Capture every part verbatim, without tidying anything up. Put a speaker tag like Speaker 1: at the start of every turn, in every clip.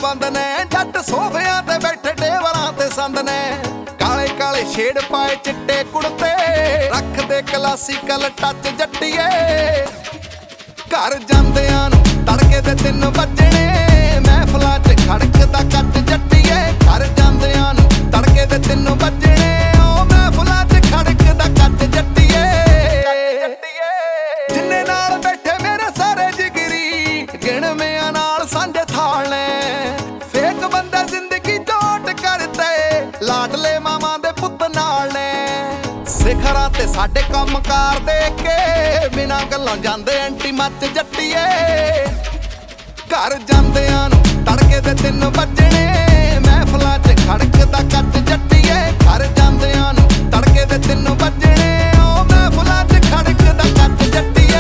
Speaker 1: ਬੰਦ ਨੇ ਜੱਟ ਸੋਫਿਆਂ ਤੇ ਬੈਠੇ ਟੇਬਲਾਂ ਤੇ ਸੰਦ ਨੇ ਕਾਲੇ ਕਾਲੇ ਛੇੜ ਪਾਏ ਚਿੱਟੇ ਕੁੜਤੇ ਰੱਖਦੇ ਕਲਾਸੀਕਲ ਟੱਚ ਜੱਟੀਏ ਘਰ ਜਾਂਦਿਆਂ ਨੂੰ ਤੜਕੇ ਦੇ ਤਿੰਨ ਵੱਜਣੇ ਮਹਿਫਲਾਂ 'ਚ ਖੜਕਦਾ ਕੱਟ ਜੱਟੀਏ ਘਰ ਜਾਂਦਿਆਂ ਨੂੰ ਤੜਕੇ ਦੇ ਤਿੰਨ ਵੱਜਣੇ ਉਹ ਮਹਿਫਲਾਂ 'ਚ ਖੜਕਦਾ ਕੱਟ ਜੱਟੀਏ ਜਿੰਨੇ ਨਾਲ ਬੈਠੇ ਮੇਰੇ ਸਾਰੇ ਜਿਗਰੀ ਗਿਣਵਿਆਂ ਨਾਲ ਸਾਂਝੇ ਥਾਲ ਨੇ ਫੇਕ ਬੰਦਾ ਜ਼ਿੰਦਗੀ ਝੋਟ ਕਰਤੇ ਲਾਡਲੇ ਮਾਵਾਂ ਦੇ ਪੁੱਤ ਨਾਲ ਨੇ ਸਿਖਰਾਂ ਤੇ ਸਾਡੇ ਕੰਮਕਾਰ ਦੇਖ ਕੇ ਬਿਨਾਂ ਗੱਲਾਂ ਜਾਂਦੇ ਐਂਟੀ ਮੱਚ ਜੱਟੀਏ ਘਰ ਜਾਂਦਿਆਂ ਨੂੰ ਤੜਕੇ ਦੇ ਤਿੰਨ ਵੱਜਣੇ ਮਹਿਫਲਾਂ 'ਚ ਖੜਕਦਾ ਕੱਟ ਜੱਟੀਏ ਘਰ ਜਾਂਦਿਆਂ ਨੂੰ ਤੜਕੇ ਦੇ ਤਿੰਨ ਵੱਜਣੇ ਉਹ ਮਹਿਫਲਾਂ 'ਚ ਖੜਕਦਾ ਕੱਟ ਜੱਟੀਏ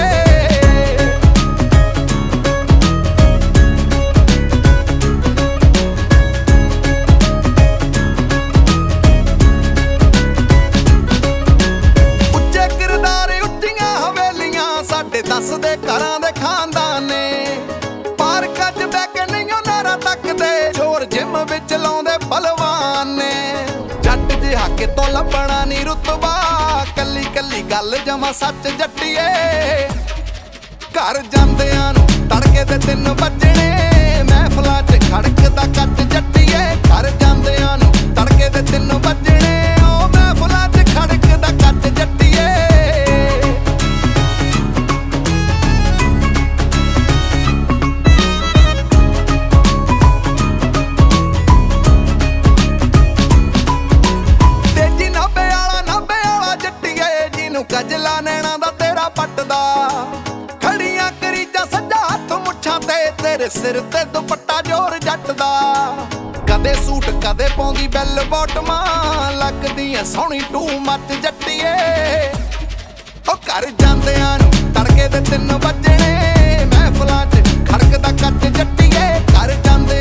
Speaker 1: ਉੱਚੇ ਕਿਰਦਾਰ ਉੱਚੀਆਂ ਹਵੇਲੀਆਂ ਸਾਡੇ ਦੱਸਦੇ ਘਰਾਂ ਦੇ ਖਾਨਦਾਨ ਨੇ ਪਾਰਕਾਂ 'ਚ ਬਹਿ ਕੇ ਨਹੀਂ ਉਹ ਨਾਰਾ ਤੱਕਦੇ ਜ਼ੋਰ ਜਿਮ ਵਿੱਚ ਲਾਉਂਦੇ ਭਲਵਾਨ ਨੇ ਜੱਟ ਜਿਹਾ ਕਿਤੋਂ ਲੱਭਣਾ ਨੀ ਰੁਤਬਾ ਕੱਲੀ ਕੱਲੀ ਗੱਲ ਜਮਾ ਸੱਚ ਜੱਟੀਏ ਘਰ ਜਾਂਦਿਆਂ ਨੂੰ ਤੜਕੇ ਦੇ ਤਿੰਨ ਵੱਜਣੇ ਮਹਿਫਲਾਂ 'ਚ ਖੜਕਦਾ ਕੱਟ ਜੱਟੀਏ ਘਰ ਜਾਂਦਿਆਂ ਨੂੰ ਤੜਕੇ ਦੇ ਤਿੰਨ ਵੱਜਣੇ ਉਹ ਮਹਿਫਲਾਂ 'ਚ ਖੜਕਦਾ ਕੱਟ ਜੱਟੀਏ ਕਜਲਾ ਨੈਣਾ ਦਾ ਤੇਰਾ ਪੱਟਦਾ ਖੜੀਆਂ ਕਰੀਜਾਂ ਸੱਜਾ ਹੱਥ ਮੁੱਛਾਂ ਤੇ ਤੇਰੇ ਸਿਰ ਤੇ ਦੁਪੱਟਾ ਜੋਰ ਜੱਟ ਦਾ ਕਦੇ ਸੂਟ ਕਦੇ ਪਾਉਂਦੀ ਬੈਲ ਬਾਟਮਾਂ ਲੱਗਦੀਆਂ ਸੋਹਣੀ ਟੂ ਮੱਚ ਜੱਟੀਏ ਉਹ ਘਰ ਜਾਂਦਿਆਂ ਨੂੰ ਤੜਕੇ ਦੇ ਤਿੰਨ ਵੱਜਣੇ ਮਹਿਫਲਾਂ 'ਚ ਖੜਕਦਾ ਕੱਟ ਜੱਟੀਏ ਘਰ ਜਾਂਦੇ